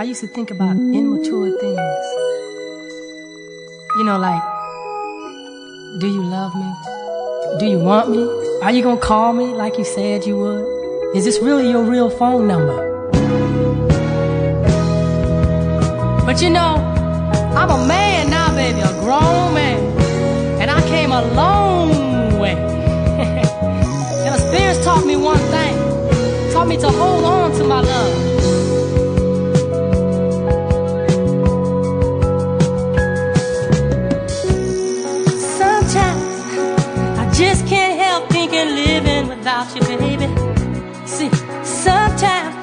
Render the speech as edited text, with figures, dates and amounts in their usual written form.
used to think about immature things. You know, like, do you love me? Do you want me? Are you gonna call me like you said you would? Is this really your real phone number? But you know, I'm a man now, baby, a grown man. And I came a long way. And experience taught me one thing. Taught me to hold on to my love. Sometimes I just can't help thinking living without you, baby. See, sometimes